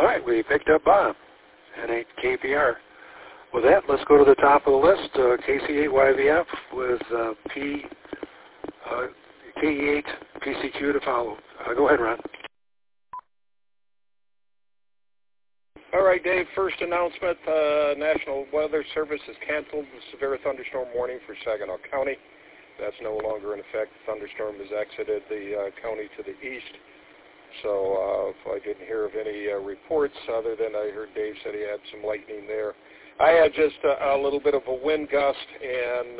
All right, we picked up Bob at 8 KPR. With that, let's go to the top of the list, KC8YVF with KE8 PCQ to follow. Go ahead, Ron. All right, Dave, first announcement, National Weather Service has canceled the severe thunderstorm warning for Saginaw County. That's no longer in effect. The thunderstorm has exited the county to the east. So I didn't hear of any reports other than I heard Dave said he had some lightning there. I had just a little bit of a wind gust and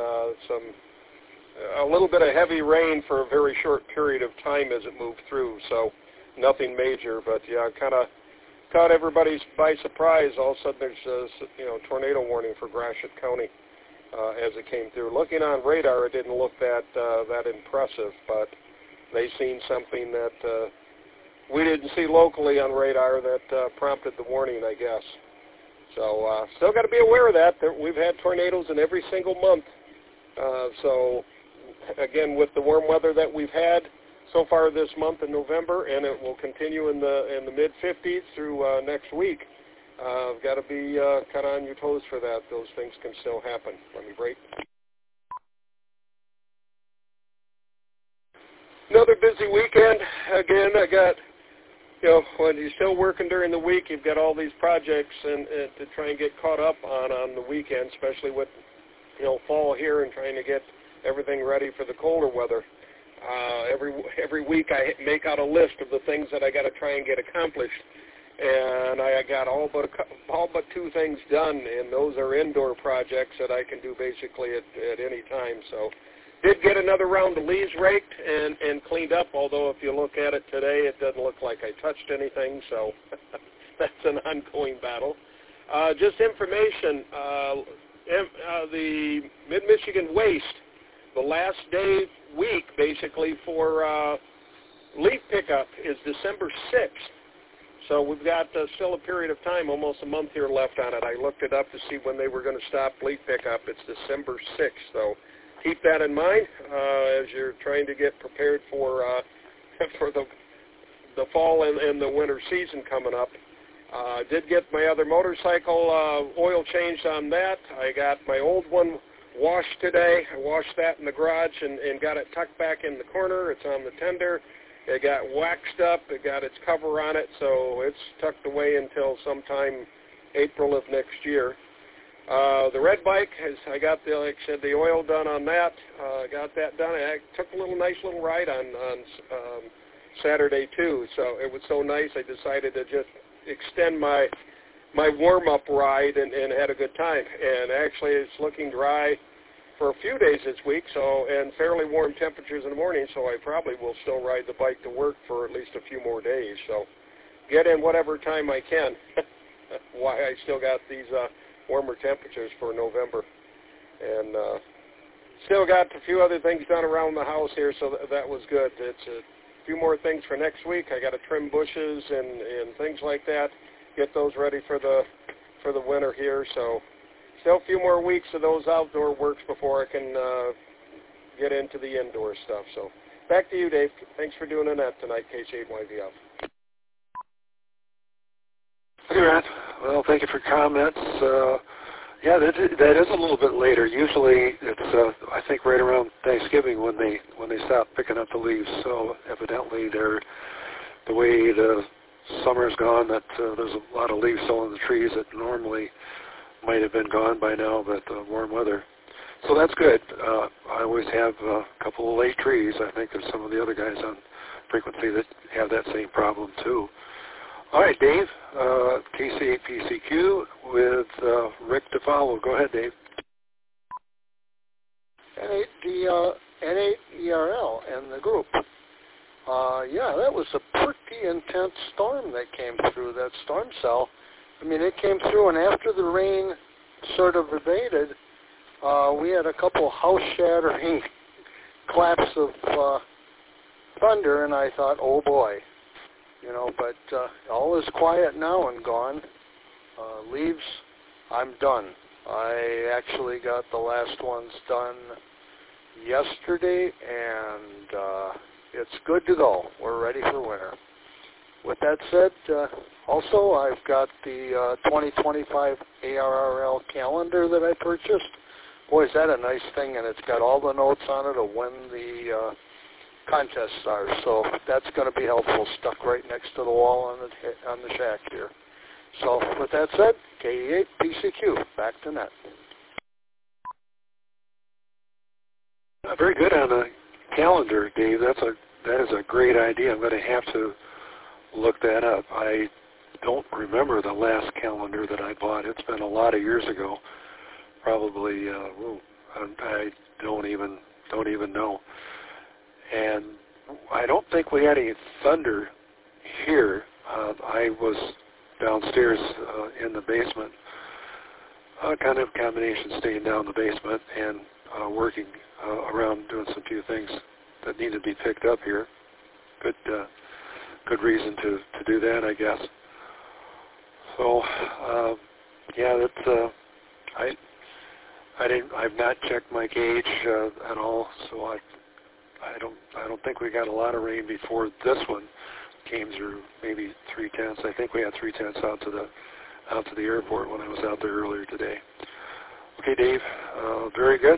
a little bit of heavy rain for a very short period of time as it moved through. So nothing major, but yeah, kind of caught everybody by surprise. All of a sudden there's a tornado warning for Gratiot County as it came through. Looking on radar, it didn't look that impressive, but they seen something that we didn't see locally on radar that prompted the warning, I guess. So still got to be aware of that. We've had tornadoes in every single month. So again, with the warm weather that we've had so far this month in November, and it will continue in the mid-50s through next week, got to be kind of on your toes for that. Those things can still happen. Let me break. Another busy weekend. Again, I got, when you're still working during the week, you've got all these projects and to try and get caught up on the weekend, especially with, fall here and trying to get everything ready for the colder weather. Every week I make out a list of the things that I got to try and get accomplished, and I got all but 2 things done, and those are indoor projects that I can do basically at any time. So did get another round of leaves raked and cleaned up, although if you look at it today, it doesn't look like I touched anything, so that's an ongoing battle. Just information, the Mid-Michigan Waste, the last week basically for leaf pickup is December 6th. So we've got still a period of time, almost a month here left on it. I looked it up to see when they were going to stop leaf pickup. It's December 6th, so keep that in mind as you're trying to get prepared for the fall and the winter season coming up. Did get my other motorcycle oil changed on that. I got my old one washed today. I washed that in the garage and got it tucked back in the corner. It's on the tender. It got waxed up. It got its cover on it, so it's tucked away until sometime April of next year. The red bike, I got like I said, the oil done on that. Got that done. I took a nice little ride on Saturday too. So it was so nice. I decided to just extend my warm-up ride and had a good time. And actually, it's looking dry for a few days this week, and fairly warm temperatures in the morning, so I probably will still ride the bike to work for at least a few more days. So get in whatever time I can. Why I still got these warmer temperatures for November. And still got a few other things done around the house here, so that was good. It's a few more things for next week. I got to trim bushes and things like that, get those ready for the winter here. So still a few more weeks of those outdoor works before I can get into the indoor stuff. So back to you, Dave. Thanks for doing that tonight, KC8YVF. Hey, Ron. Well, thank you for comments. Yeah, that is a little bit later. Usually it's, I think, right around Thanksgiving when they stop picking up the leaves. So evidently the way the summer's gone, that there's a lot of leaves still in the trees that normally might have been gone by now, but warm weather. So that's good. I always have a couple of late trees. I think there's some of the other guys on frequency that have that same problem too. All right, Dave, KC8PCQ with Rick to follow. Go ahead, Dave. N8ERL and the group. Yeah, that was a pretty intense storm that came through, that storm cell. I mean, it came through, and after the rain sort of abated, we had a couple house-shattering claps of thunder, and I thought, oh boy. But all is quiet now and gone. Leaves, I'm done. I actually got the last ones done yesterday, and it's good to go. We're ready for winter. with that said, also I've got the 2025 ARRL calendar that I purchased. Boy, is that a nice thing, and it's got all the notes on it of when the contests are. So that's going to be helpful, stuck right next to the wall on the shack here. So with that said, KE8 PCQ, back to net. Very good on the calendar, Dave. That is a great idea. I'm going to have to look that up. I don't remember the last calendar that I bought. It's been a lot of years ago. Probably, I don't even know. And I don't think we had any thunder here. I was downstairs in the basement, kind of combination staying down in the basement and working around doing some few things that need to be picked up here. Good reason to do that, I guess. So yeah, that's I've not checked my gauge at all, so I don't think we got a lot of rain before this one came through. Maybe 0.3. I think we had 0.3 out to the airport when I was out there earlier today. Okay, Dave, very good.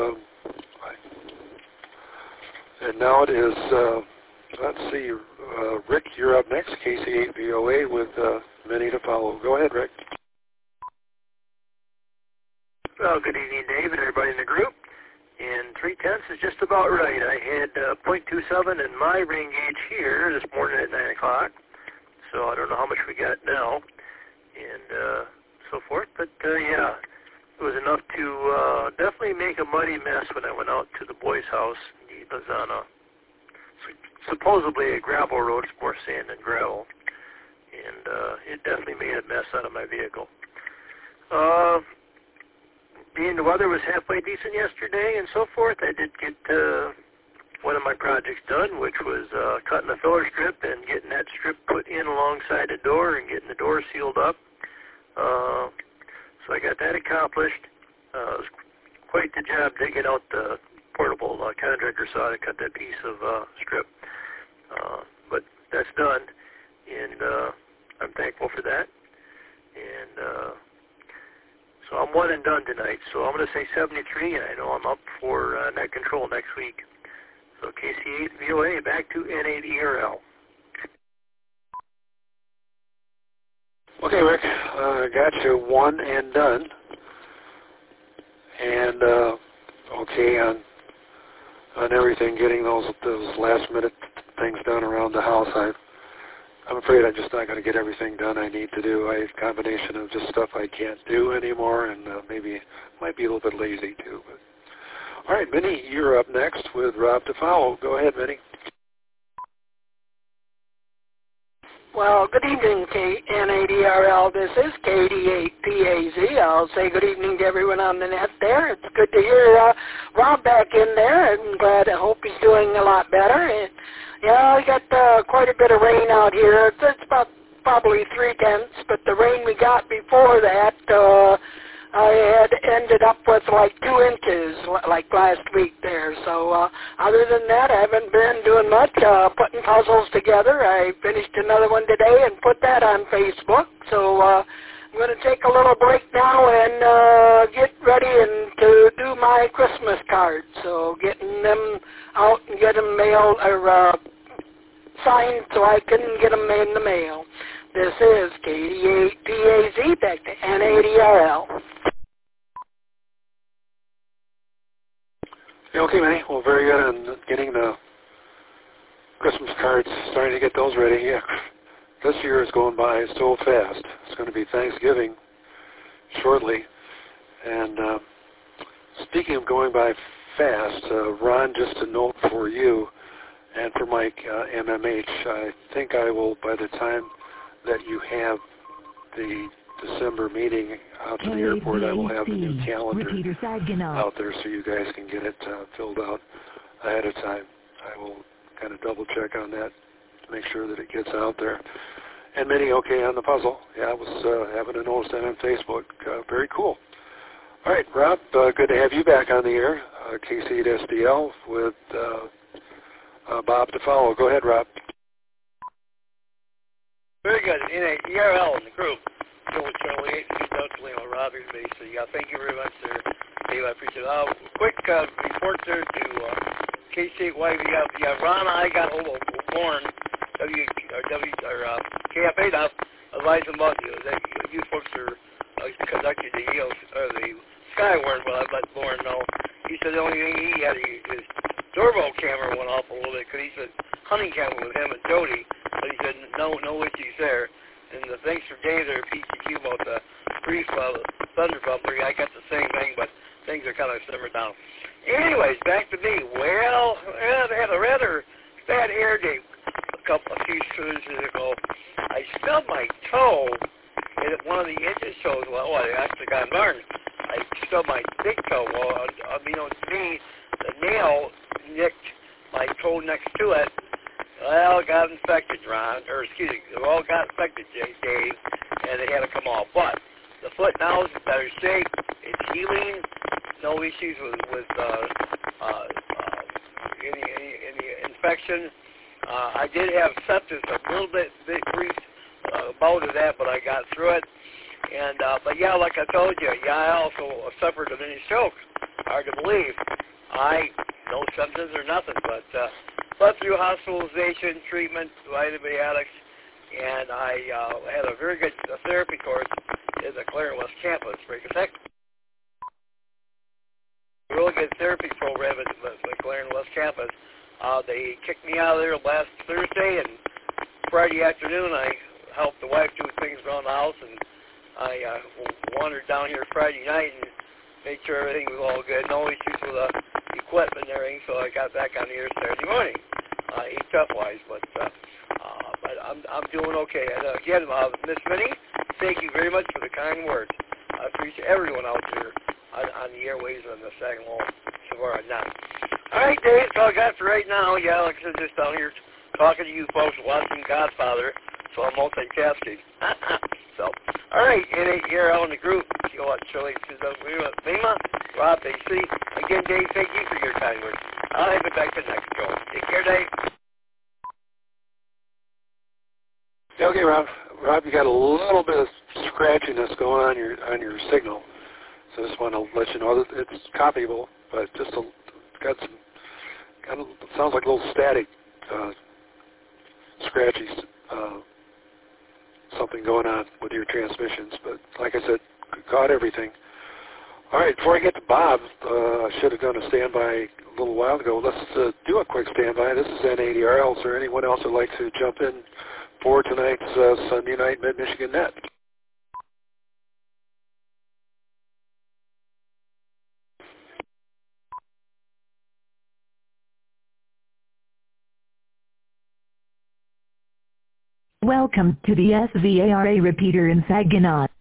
And now it is, let's see, Rick, you're up next, KC8 VOA with many to follow. Go ahead, Rick. Well, good evening, Dave, and everybody in the group. And 0.3 is just about right. I had 0.27 in my rain gauge here this morning at 9 o'clock, so I don't know how much we got now, and so forth. But, yeah, it was enough to definitely make a muddy mess when I went out to the boy's house. He was on supposedly a gravel road. It's more sand than gravel, and it definitely made a mess out of my vehicle. Being the weather was halfway decent yesterday and so forth, I did get one of my projects done, which was cutting the filler strip and getting that strip put in alongside the door and getting the door sealed up. So I got that accomplished. It was quite the job digging out the portable contractor saw to cut that piece of strip. But that's done, and I'm thankful for that. And so I'm one and done tonight. So I'm going to say 73, and I know I'm up for net control next week. So KC8 VOA back to N8ERL. Okay, Rick, got you one and done. And okay on everything, getting those last minute things done around the house. I'm afraid I'm just not going to get everything done I need to do. I have a combination of just stuff I can't do anymore, and maybe might be a little bit lazy too. But all right, Minnie, you're up next with Rob DeFowle. Go ahead, Minnie. Well, good evening, N8ERL. This is KD8PAZ. I'll say good evening to everyone on the net there. It's good to hear Rob back in there. I'm glad. I hope he's doing a lot better. And, yeah, we got quite a bit of rain out here. It's about probably 0.3, but the rain we got before that, I had ended up with like 2 inches like last week there. So other than that, I haven't been doing much, putting puzzles together. I finished another one today and put that on Facebook. So I'm going to take a little break now and get ready and to do my Christmas cards. So getting them out and get them mailed or signed so I can get them in the mail. This is KD8PAZ back to N8ERL. Okay, Manny. Well, very good on getting the Christmas cards, starting to get those ready. Yeah, this year is going by so fast. It's going to be Thanksgiving shortly. And speaking of going by fast, Ron, just a note for you and for Mike, MMH, I think I will, by the time that you have the December meeting out to the airport, I will have the new calendar out there so you guys can get it filled out ahead of time. I will kind of double check on that to make sure that it gets out there. And Minnie, okay, on the puzzle. Yeah, I was having to notice that on Facebook. Very cool. All right, Rob, good to have you back on the air. KC8SDL with Bob DeFowle. Go ahead, Rob. Very good. In a ERL in the group. Charlie 8, Rob here, basically. Thank you very much, sir. Dave, I appreciate it. Quick report there to K-State-Y. We got Ron I got Warren, KFA now, advising about you folks are conducting the EOS, or the Skywarn, but I let Warren know. He said the only thing he had, his doorbell camera went off a little bit, because he said hunting camera with him and Jody, but he said no issues there. And thanks for Dave there, PCQ, about the brief thunder bumper. I got the same thing, but things are kind of simmered down. Anyways, back to me. Well, I had a rather bad air day a few Tuesdays ago. I stubbed my toe at one of the inches shows. Well, I actually got burned. I stubbed my big toe. Well, unbeknownst to me, the nail nicked my toe next to it. Well, it got infected, Ron, or excuse me, it all got infected, Dave, and they had to come off. But the foot now is in better shape. It's healing. No issues with any infection. I did have sepsis, a little bit brief bout of that, but I got through it. And but yeah, like I told you, I also suffered a mini stroke. Hard to believe. No symptoms or nothing, but through hospitalization, treatment, antibiotics, and I had a very good therapy course in the Clarendon West campus. A really good therapy program at the Clarendon West campus. They kicked me out of there last Thursday, and Friday afternoon I helped the wife do things around the house, and I wandered down here Friday night and made sure everything was all good. No issues with the equipment and everything, so I got back on the air Saturday morning. Ate tough-wise, but I'm doing okay. And again, Miss Minnie, thank you very much for the kind words. I appreciate everyone out there on the airways on the second wall so far on that. All right, Dave, that's all I got for right now. Yeah, like I said, just down here talking to you folks, watching Godfather, so I'm multitasking. So, all right, here out in the group, you know what, Shirley, Lima, Rob, AC. Again, Dave, thank you for your kind words. I'll have it back to next show. Take care, Dave. Okay, Rob. Rob, you got a little bit of scratchiness going on your signal, so I just want to let you know that it's copyable, but just got some sounds like a little static, scratchy, something going on with your transmissions. But like I said, caught everything. All right, before I get to Bob, I should have done a standby a little while ago. Let's do a quick standby. This is N80RL. Is there anyone else would like to jump in for tonight's Sunday night Mid-Michigan Net? Welcome to the SVARA repeater in Saginaw.